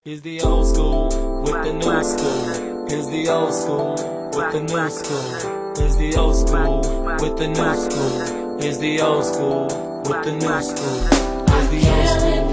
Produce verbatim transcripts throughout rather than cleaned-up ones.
Here's the old school with the new school. Here's the old school with the new school. Here's the old school with the new school. Here's the old school with the new school. Here's the old school.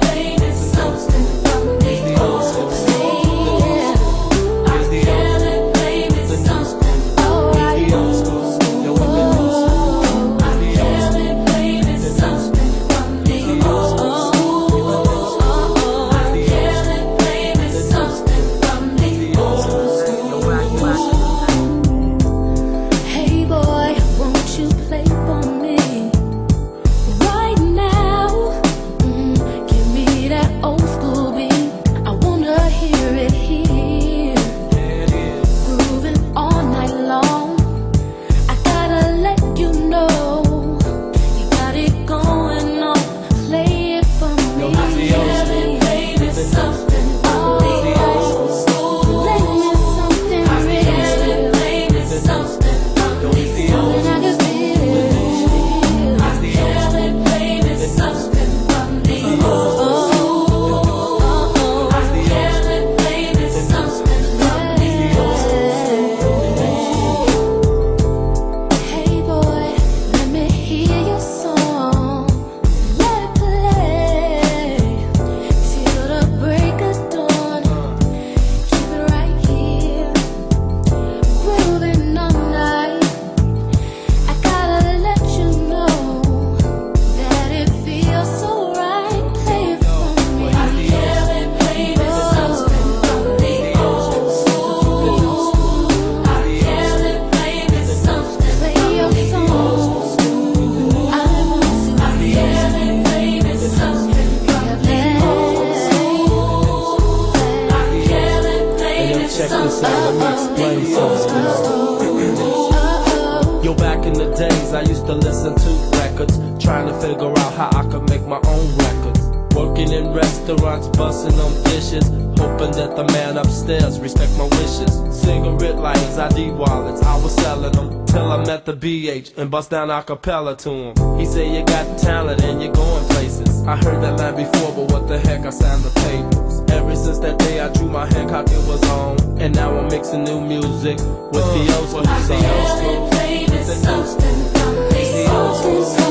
Check this out, let me explain something. Yo, back in the days, I used to listen to records, trying to figure out how I could make my own records. Working in restaurants, busting on dishes, hoping that the man upstairs respect my wishes. Cigarette lighters, I D wallets, I was selling them till I met the B H and bust down a cappella to him. He said, you got talent and you're going places. I heard that line before, but what the heck, I signed the papers. Ever since that day I drew my Hancock, it was on. And now I'm mixing new music with uh, the old school songs. I haven't played it, something from the old school.